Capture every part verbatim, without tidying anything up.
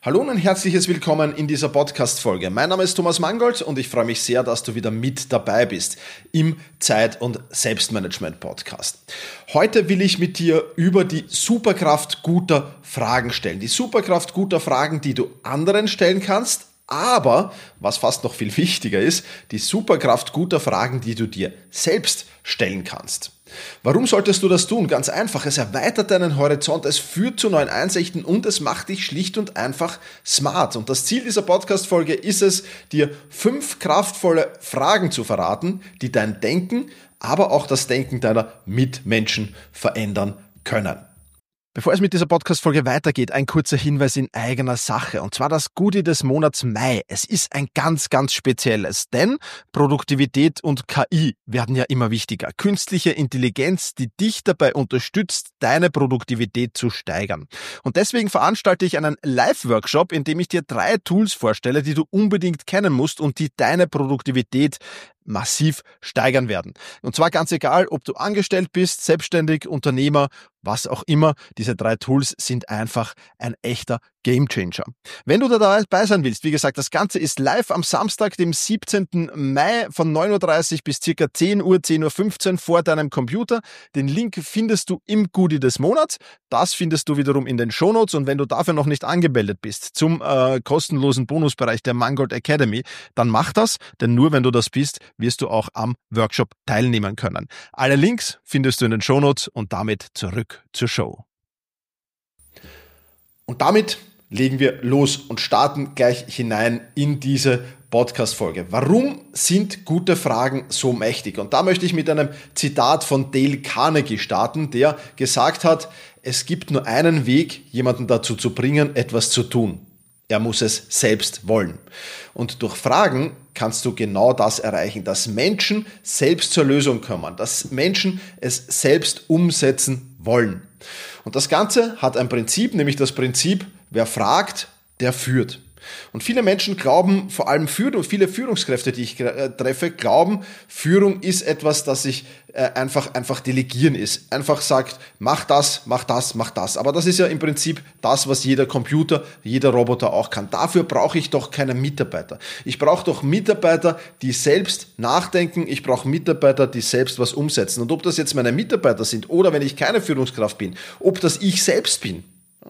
Hallo und ein herzliches Willkommen in dieser Podcast-Folge. Mein Name ist Thomas Mangold und ich freue mich sehr, dass du wieder mit dabei bist im Zeit- und Selbstmanagement-Podcast. Heute will ich mit dir über die Superkraft guter Fragen stellen. Die Superkraft guter Fragen, die du anderen stellen kannst, aber, was fast noch viel wichtiger ist, die Superkraft guter Fragen, die du dir selbst stellen kannst. Warum solltest du das tun? Ganz einfach, es erweitert deinen Horizont, es führt zu neuen Einsichten und es macht dich schlicht und einfach smart. Und das Ziel dieser Podcast-Folge ist es, dir fünf kraftvolle Fragen zu verraten, die dein Denken, aber auch das Denken deiner Mitmenschen verändern können. Bevor es mit dieser Podcast-Folge weitergeht, ein kurzer Hinweis in eigener Sache. Und zwar das Goodie des Monats Mai. Es ist ein ganz, ganz spezielles, denn Produktivität und K I werden ja immer wichtiger. Künstliche Intelligenz, die dich dabei unterstützt, deine Produktivität zu steigern. Und deswegen veranstalte ich einen Live-Workshop, in dem ich dir drei Tools vorstelle, die du unbedingt kennen musst und die deine Produktivität massiv steigern werden. Und zwar ganz egal, ob du angestellt bist, selbstständig, Unternehmer, was auch immer. Diese drei Tools sind einfach ein echter Gamechanger. Wenn du da dabei sein willst, wie gesagt, das Ganze ist live am Samstag, dem siebzehnten Mai von neun Uhr dreißig bis circa zehn Uhr, zehn Uhr fünfzehn vor deinem Computer. Den Link findest du im Goodie des Monats. Das findest du wiederum in den Shownotes und wenn du dafür noch nicht angemeldet bist zum äh, kostenlosen Bonusbereich der Mangold Academy, dann mach das, denn nur wenn du das bist, wirst du auch am Workshop teilnehmen können. Alle Links findest du in den Shownotes und damit zurück zur Show. Und damit legen wir los und starten gleich hinein in diese Podcast-Folge. Warum sind gute Fragen so mächtig? Und da möchte ich mit einem Zitat von Dale Carnegie starten, der gesagt hat, es gibt nur einen Weg, jemanden dazu zu bringen, etwas zu tun. Er muss es selbst wollen. Und durch Fragen kannst du genau das erreichen, dass Menschen selbst zur Lösung kommen, dass Menschen es selbst umsetzen wollen. Und das Ganze hat ein Prinzip, nämlich das Prinzip, wer fragt, der führt. Und viele Menschen glauben, vor allem Führung, viele Führungskräfte, die ich äh, treffe, glauben, Führung ist etwas, das sich äh, einfach, einfach delegieren ist. Einfach sagt, mach das, mach das, mach das. Aber das ist ja im Prinzip das, was jeder Computer, jeder Roboter auch kann. Dafür brauche ich doch keinen Mitarbeiter. Ich brauche doch Mitarbeiter, die selbst nachdenken. Ich brauche Mitarbeiter, die selbst was umsetzen. Und ob das jetzt meine Mitarbeiter sind oder wenn ich keine Führungskraft bin, ob das ich selbst bin.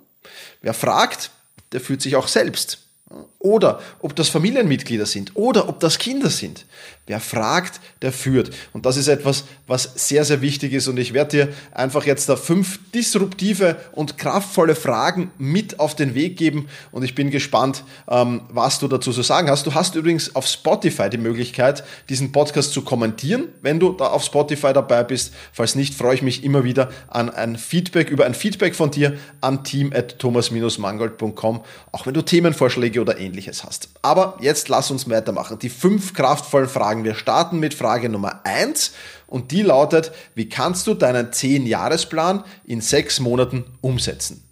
Wer fragt, der führt sich auch selbst. Oder ob das Familienmitglieder sind oder ob das Kinder sind. Wer fragt, der führt. Und das ist etwas, was sehr, sehr wichtig ist. Und ich werde dir einfach jetzt da fünf disruptive und kraftvolle Fragen mit auf den Weg geben. Und ich bin gespannt, was du dazu zu sagen hast. Du hast übrigens auf Spotify die Möglichkeit, diesen Podcast zu kommentieren, wenn du da auf Spotify dabei bist. Falls nicht, freue ich mich immer wieder an ein Feedback, über ein Feedback von dir an team at thomas dash mangold punkt com, auch wenn du Themenvorschläge oder ähnliches hast. Aber jetzt lass uns weitermachen. Die fünf kraftvollen Fragen. Wir starten mit Frage Nummer eins und die lautet, wie kannst du deinen zehn-Jahres-Plan in sechs Monaten umsetzen?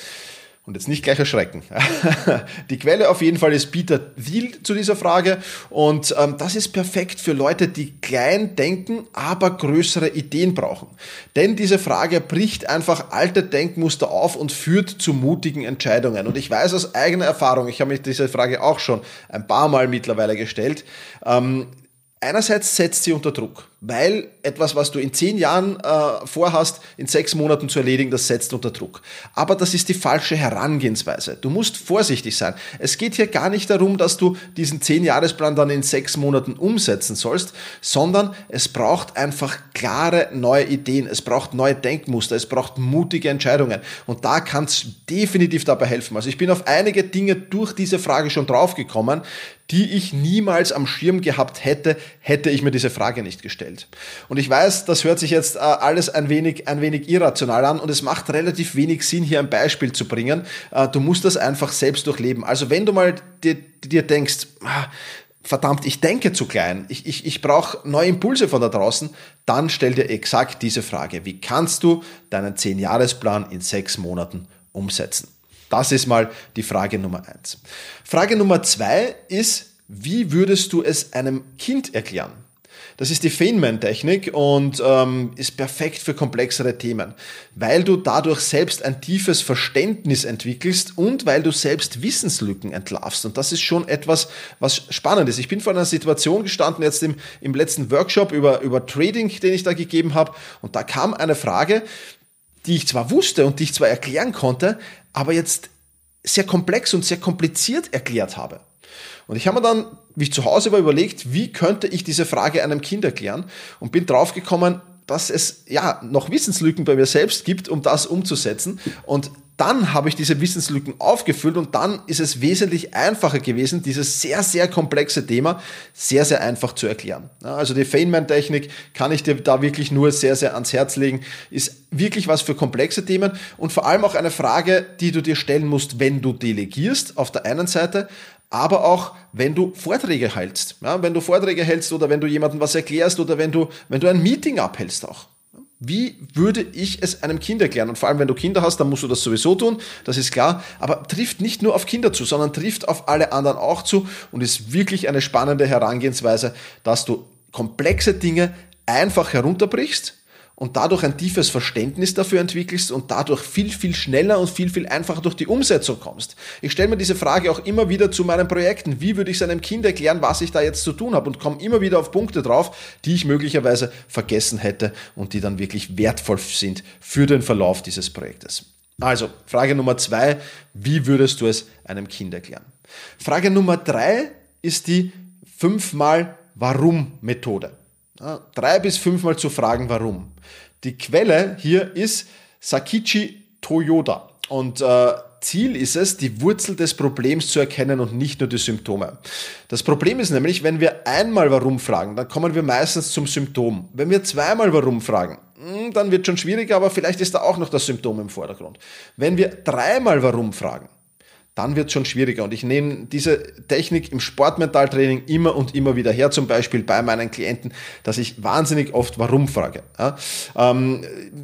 Und jetzt nicht gleich erschrecken. Die Quelle auf jeden Fall ist Peter Thiel zu dieser Frage und ähm, das ist perfekt für Leute, die klein denken, aber größere Ideen brauchen. Denn diese Frage bricht einfach alte Denkmuster auf und führt zu mutigen Entscheidungen. Und ich weiß aus eigener Erfahrung, ich habe mich diese Frage auch schon ein paar Mal mittlerweile gestellt, ähm, einerseits setzt sie unter Druck, weil etwas, was du in zehn Jahren äh, vorhast, in sechs Monaten zu erledigen, das setzt unter Druck. Aber das ist die falsche Herangehensweise. Du musst vorsichtig sein. Es geht hier gar nicht darum, dass du diesen zehn-Jahresplan dann in sechs Monaten umsetzen sollst, sondern es braucht einfach klare neue Ideen, es braucht neue Denkmuster, es braucht mutige Entscheidungen. Und da kann es definitiv dabei helfen. Also ich bin auf einige Dinge durch diese Frage schon draufgekommen, die ich niemals am Schirm gehabt hätte, hätte ich mir diese Frage nicht gestellt. Und ich weiß, das hört sich jetzt äh, alles ein wenig, ein wenig irrational an und es macht relativ wenig Sinn, hier ein Beispiel zu bringen. Äh, du musst das einfach selbst durchleben. Also wenn du mal dir, dir denkst, ah, verdammt, ich denke zu klein, ich, ich, ich brauche neue Impulse von da draußen, dann stell dir exakt diese Frage. Wie kannst du deinen zehn-Jahres-Plan in sechs Monaten umsetzen? Das ist mal die Frage Nummer eins. Frage Nummer zwei ist, wie würdest du es einem Kind erklären? Das ist die Feynman-Technik und ähm, ist perfekt für komplexere Themen, weil du dadurch selbst ein tiefes Verständnis entwickelst und weil du selbst Wissenslücken entlarvst. Und das ist schon etwas, was spannend ist. Ich bin vor einer Situation gestanden, jetzt im, im letzten Workshop über, über Trading, den ich da gegeben habe, und da kam eine Frage, die ich zwar wusste und die ich zwar erklären konnte, aber jetzt sehr komplex und sehr kompliziert erklärt habe. Und ich habe mir dann, wie ich zu Hause war, überlegt, wie könnte ich diese Frage einem Kind erklären, und bin draufgekommen, dass es ja noch Wissenslücken bei mir selbst gibt, um das umzusetzen. Und dann habe ich diese Wissenslücken aufgefüllt und dann ist es wesentlich einfacher gewesen, dieses sehr, sehr komplexe Thema sehr, sehr einfach zu erklären. Also die Feynman-Technik kann ich dir da wirklich nur sehr, sehr ans Herz legen, ist wirklich was für komplexe Themen und vor allem auch eine Frage, die du dir stellen musst, wenn du delegierst auf der einen Seite, aber auch, wenn du Vorträge hältst. Ja, wenn du Vorträge hältst oder wenn du jemandem was erklärst oder wenn du, wenn du ein Meeting abhältst auch. Wie würde ich es einem Kind erklären? Und vor allem, wenn du Kinder hast, dann musst du das sowieso tun, das ist klar. Aber trifft nicht nur auf Kinder zu, sondern trifft auf alle anderen auch zu und ist wirklich eine spannende Herangehensweise, dass du komplexe Dinge einfach herunterbrichst und dadurch ein tiefes Verständnis dafür entwickelst und dadurch viel, viel schneller und viel, viel einfacher durch die Umsetzung kommst. Ich stelle mir diese Frage auch immer wieder zu meinen Projekten. Wie würde ich es einem Kind erklären, was ich da jetzt zu tun habe? Und komme immer wieder auf Punkte drauf, die ich möglicherweise vergessen hätte und die dann wirklich wertvoll sind für den Verlauf dieses Projektes. Also, Frage Nummer zwei, wie würdest du es einem Kind erklären? Frage Nummer drei ist die fünfmal Warum-Methode. Ja, drei bis fünfmal zu fragen, warum. Die Quelle hier ist Sakichi Toyoda und äh, Ziel ist es, die Wurzel des Problems zu erkennen und nicht nur die Symptome. Das Problem ist nämlich, wenn wir einmal warum fragen, dann kommen wir meistens zum Symptom. Wenn wir zweimal warum fragen, dann wird schon schwieriger, aber vielleicht ist da auch noch das Symptom im Vordergrund. Wenn wir dreimal warum fragen, dann wird es schon schwieriger. Und ich nehme diese Technik im Sportmentaltraining immer und immer wieder her, zum Beispiel bei meinen Klienten, dass ich wahnsinnig oft warum frage. Ja, ähm,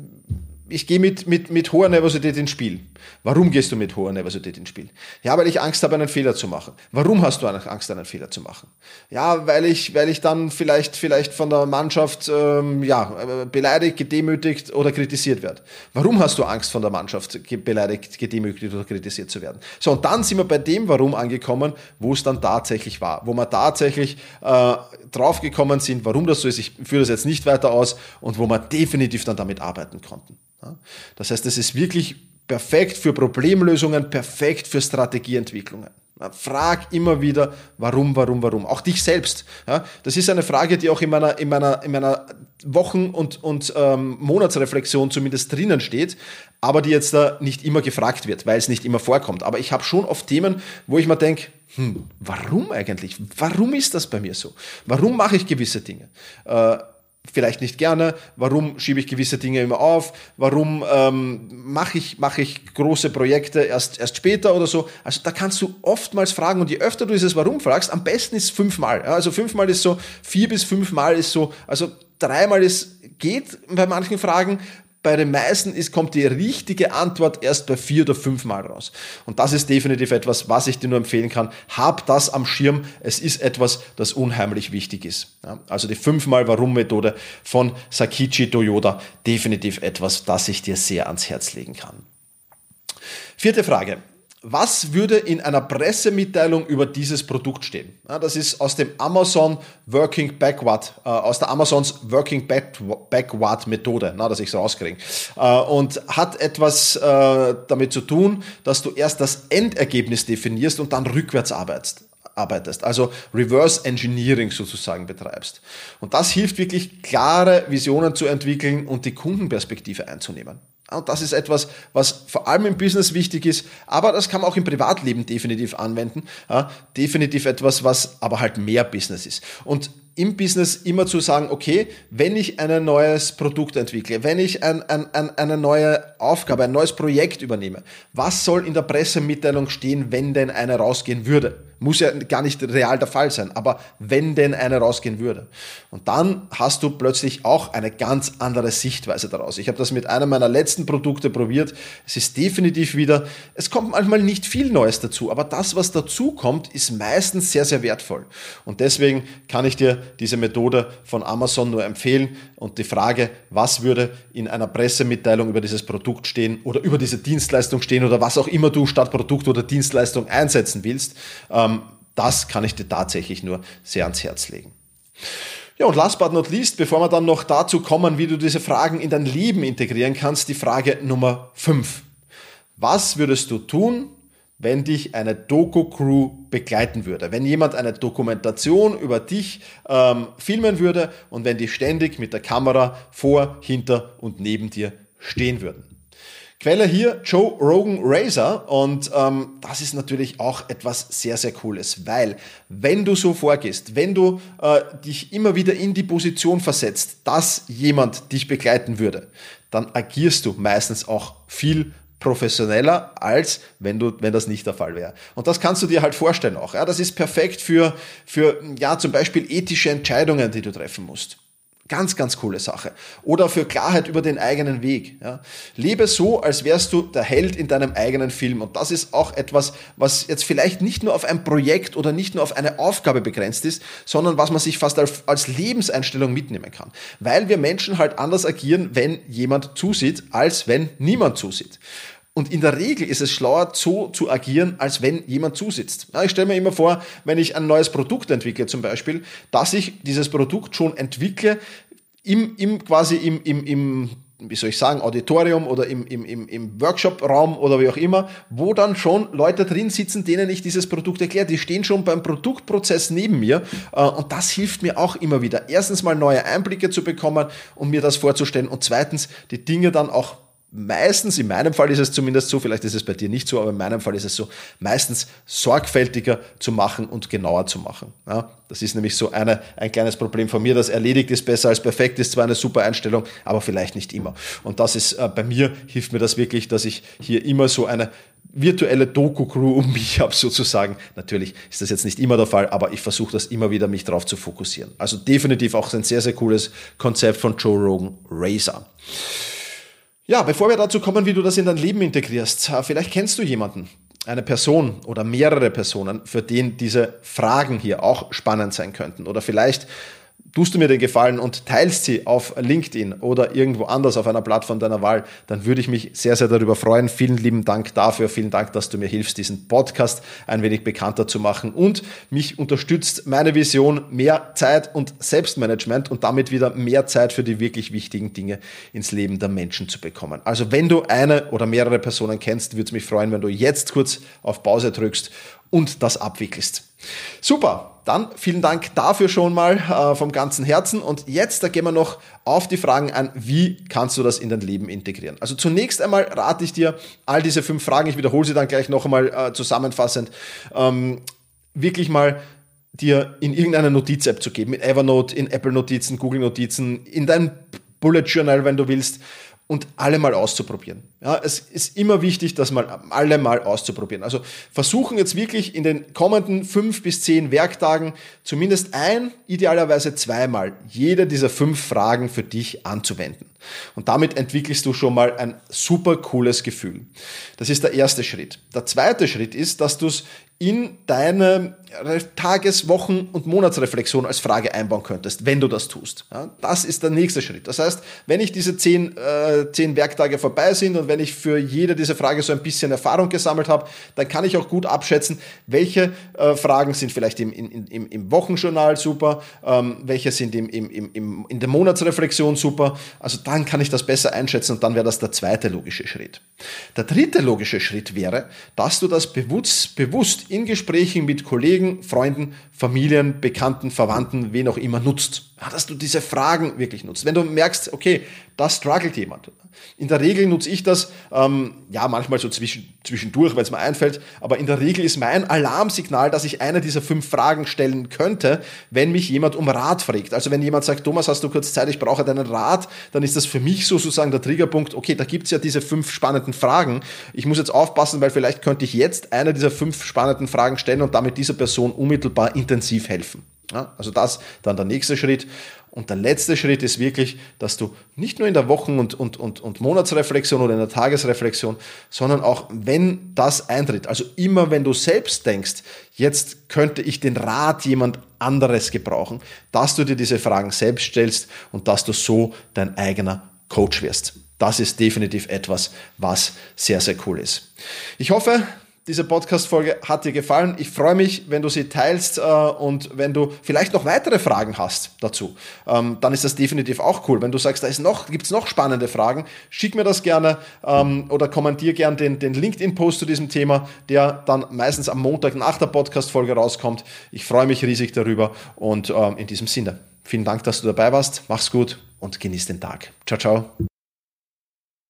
ich gehe mit, mit, mit hoher Nervosität ins Spiel. Warum gehst du mit hoher Nervosität ins Spiel? Ja, weil ich Angst habe, einen Fehler zu machen. Warum hast du Angst, einen Fehler zu machen? Ja, weil ich, weil ich dann vielleicht, vielleicht von der Mannschaft ähm, ja, beleidigt, gedemütigt oder kritisiert werde. Warum hast du Angst, von der Mannschaft beleidigt, gedemütigt oder kritisiert zu werden? So, und dann sind wir bei dem Warum angekommen, wo es dann tatsächlich war. Wo wir tatsächlich äh, draufgekommen sind, warum das so ist. Ich führe das jetzt nicht weiter aus und wo wir definitiv dann damit arbeiten konnten. Ja? Das heißt, es ist wirklich perfekt für Problemlösungen, perfekt für Strategieentwicklungen. Frag immer wieder, warum, warum, warum. Auch dich selbst. Ja, das ist eine Frage, die auch in meiner, in meiner, in meiner Wochen- und, und ähm, Monatsreflexion zumindest drinnen steht, aber die jetzt da nicht immer gefragt wird, weil es nicht immer vorkommt. Aber ich habe schon oft Themen, wo ich mir denke, hm, warum eigentlich? Warum ist das bei mir so? Warum mache ich gewisse Dinge? Äh, Vielleicht nicht gerne, warum schiebe ich gewisse Dinge immer auf, warum ähm, mache ich, mache ich große Projekte erst, erst später oder so. Also da kannst du oftmals fragen und je öfter du dieses Warum fragst, am besten ist fünfmal. Ja, also fünfmal ist so, vier bis fünfmal ist so, also dreimal ist, geht bei manchen Fragen. Bei den meisten ist, kommt die richtige Antwort erst bei vier oder fünf Mal raus. Und das ist definitiv etwas, was ich dir nur empfehlen kann. Hab das am Schirm. Es ist etwas, das unheimlich wichtig ist. Ja, also die fünfmal Warum-Methode von Sakichi Toyoda, definitiv etwas, das ich dir sehr ans Herz legen kann. Vierte Frage. Was würde in einer Pressemitteilung über dieses Produkt stehen? Ja, das ist aus dem Amazon Working Backward, äh, aus der Amazons Working Backward Methode, na, dass ich es rauskriege. Äh, und hat etwas äh, damit zu tun, dass du erst das Endergebnis definierst und dann rückwärts arbeitest. arbeitest, also Reverse Engineering sozusagen betreibst. Und das hilft wirklich, klare Visionen zu entwickeln und die Kundenperspektive einzunehmen. Und das ist etwas, was vor allem im Business wichtig ist, aber das kann man auch im Privatleben definitiv anwenden. Ja, definitiv etwas, was aber halt mehr Business ist. Und im Business immer zu sagen, okay, wenn ich ein neues Produkt entwickle, wenn ich ein, ein, ein, eine neue Aufgabe, ein neues Projekt übernehme, was soll in der Pressemitteilung stehen, wenn denn eine rausgehen würde? Muss ja gar nicht real der Fall sein, aber wenn denn eine rausgehen würde. Und dann hast du plötzlich auch eine ganz andere Sichtweise daraus. Ich habe das mit einem meiner letzten Produkte probiert. Es ist definitiv wieder, es kommt manchmal nicht viel Neues dazu, aber das, was dazu kommt, ist meistens sehr, sehr wertvoll. Und deswegen kann ich dir diese Methode von Amazon nur empfehlen und die Frage, was würde in einer Pressemitteilung über dieses Produkt stehen oder über diese Dienstleistung stehen oder was auch immer du statt Produkt oder Dienstleistung einsetzen willst, ähm, das kann ich dir tatsächlich nur sehr ans Herz legen. Ja, und last but not least, bevor wir dann noch dazu kommen, wie du diese Fragen in dein Leben integrieren kannst, die Frage Nummer fünf. Was würdest du tun, wenn dich eine Doku-Crew begleiten würde? Wenn jemand eine Dokumentation über dich ähm, filmen würde und wenn die ständig mit der Kamera vor, hinter und neben dir stehen würden? Quelle hier Joe Rogan Razor und ähm, das ist natürlich auch etwas sehr, sehr Cooles, weil wenn du so vorgehst, wenn du äh, dich immer wieder in die Position versetzt, dass jemand dich begleiten würde, dann agierst du meistens auch viel professioneller, als wenn du, wenn das nicht der Fall wäre. Und das kannst du dir halt vorstellen auch. Ja, das ist perfekt für, für ja, zum Beispiel ethische Entscheidungen, die du treffen musst. Ganz, ganz coole Sache. Oder für Klarheit über den eigenen Weg. Ja. Lebe so, als wärst du der Held in deinem eigenen Film. Und das ist auch etwas, was jetzt vielleicht nicht nur auf ein Projekt oder nicht nur auf eine Aufgabe begrenzt ist, sondern was man sich fast als, als Lebenseinstellung mitnehmen kann. Weil wir Menschen halt anders agieren, wenn jemand zusieht, als wenn niemand zusieht. Und in der Regel ist es schlauer, so zu agieren, als wenn jemand zusitzt. Ja, ich stelle mir immer vor, wenn ich ein neues Produkt entwickle zum Beispiel, dass ich dieses Produkt schon entwickle im, im quasi im, im, im, wie soll ich sagen, Auditorium oder im, im, im, im Workshop-Raum oder wie auch immer, wo dann schon Leute drin sitzen, denen ich dieses Produkt erkläre. Die stehen schon beim Produktprozess neben mir und das hilft mir auch immer wieder. Erstens mal neue Einblicke zu bekommen, um mir das vorzustellen und zweitens die Dinge dann auch meistens, in meinem Fall ist es zumindest so, vielleicht ist es bei dir nicht so, aber in meinem Fall ist es so, meistens sorgfältiger zu machen und genauer zu machen. Ja, das ist nämlich so eine, ein kleines Problem von mir, das erledigt ist besser als perfekt, ist zwar eine super Einstellung, aber vielleicht nicht immer. Und das ist, äh, bei mir hilft mir das wirklich, dass ich hier immer so eine virtuelle Doku-Crew um mich habe sozusagen. Natürlich ist das jetzt nicht immer der Fall, aber ich versuche das immer wieder, mich darauf zu fokussieren. Also definitiv auch ein sehr, sehr cooles Konzept von Joe Rogan Razor. Ja, bevor wir dazu kommen, wie du das in dein Leben integrierst, vielleicht kennst du jemanden, eine Person oder mehrere Personen, für den diese Fragen hier auch spannend sein könnten. Oder vielleicht tust du mir den Gefallen und teilst sie auf LinkedIn oder irgendwo anders auf einer Plattform deiner Wahl, dann würde ich mich sehr, sehr darüber freuen. Vielen lieben Dank dafür. Vielen Dank, dass du mir hilfst, diesen Podcast ein wenig bekannter zu machen und mich unterstützt, meine Vision, mehr Zeit und Selbstmanagement und damit wieder mehr Zeit für die wirklich wichtigen Dinge ins Leben der Menschen zu bekommen. Also wenn du eine oder mehrere Personen kennst, würde es mich freuen, wenn du jetzt kurz auf Pause drückst und das abwickelst. Super, dann vielen Dank dafür schon mal äh, vom ganzen Herzen und jetzt, da gehen wir noch auf die Fragen ein, wie kannst du das in dein Leben integrieren. Also zunächst einmal rate ich dir, all diese fünf Fragen, ich wiederhole sie dann gleich noch einmal äh, zusammenfassend, ähm, wirklich mal dir in irgendeine Notiz-App zu geben, in Evernote, in Apple Notizen, Google Notizen, in dein Bullet Journal, wenn du willst, und alle mal auszuprobieren. Ja, es ist immer wichtig, das mal alle mal auszuprobieren. Also versuchen jetzt wirklich in den kommenden fünf bis zehn Werktagen zumindest ein, idealerweise zweimal jede dieser fünf Fragen für dich anzuwenden. Und damit entwickelst du schon mal ein super cooles Gefühl. Das ist der erste Schritt. Der zweite Schritt ist, dass du es in deine Tages-, Wochen- und Monatsreflexion als Frage einbauen könntest, wenn du das tust. Ja, das ist der nächste Schritt. Das heißt, wenn ich diese zehn, äh, zehn Werktage vorbei sind und wenn ich für jede dieser Frage so ein bisschen Erfahrung gesammelt habe, dann kann ich auch gut abschätzen, welche äh, Fragen sind vielleicht im, im, im, im Wochenjournal super, ähm, welche sind im, im, im, in der Monatsreflexion super. Also dann kann ich das besser einschätzen und dann wäre das der zweite logische Schritt. Der dritte logische Schritt wäre, dass du das bewusst, bewusst in Gesprächen mit Kollegen, Freunden, Familien, Bekannten, Verwandten, wen auch immer nutzt. Ja, dass du diese Fragen wirklich nutzt. Wenn du merkst, okay, da struggelt jemand. In der Regel nutze ich das, ähm, ja, manchmal so zwischen, zwischendurch, weil es mir einfällt, aber in der Regel ist mein Alarmsignal, dass ich eine dieser fünf Fragen stellen könnte, wenn mich jemand um Rat fragt. Also wenn jemand sagt, Thomas, hast du kurz Zeit, ich brauche deinen Rat, dann ist das für mich sozusagen der Triggerpunkt, okay, da gibt es ja diese fünf spannenden Fragen. Ich muss jetzt aufpassen, weil vielleicht könnte ich jetzt eine dieser fünf spannenden Fragen stellen und damit dieser Person unmittelbar intensiv helfen. Ja, also das dann der nächste Schritt. Und der letzte Schritt ist wirklich, dass du nicht nur in der Wochen- und, und, und, und Monatsreflexion oder in der Tagesreflexion, sondern auch wenn das eintritt, also immer wenn du selbst denkst, jetzt könnte ich den Rat jemand anderes gebrauchen, dass du dir diese Fragen selbst stellst und dass du so dein eigener Coach wirst. Das ist definitiv etwas, was sehr, sehr cool ist. Ich hoffe, diese Podcast-Folge hat dir gefallen. Ich freue mich, wenn du sie teilst äh, und wenn du vielleicht noch weitere Fragen hast dazu, ähm, dann ist das definitiv auch cool. Wenn du sagst, da ist noch, gibt's noch spannende Fragen, schick mir das gerne ähm, oder kommentier gerne den, den LinkedIn-Post zu diesem Thema, der dann meistens am Montag nach der Podcast-Folge rauskommt. Ich freue mich riesig darüber und ähm, in diesem Sinne, vielen Dank, dass du dabei warst. Mach's gut und genieß den Tag. Ciao, ciao.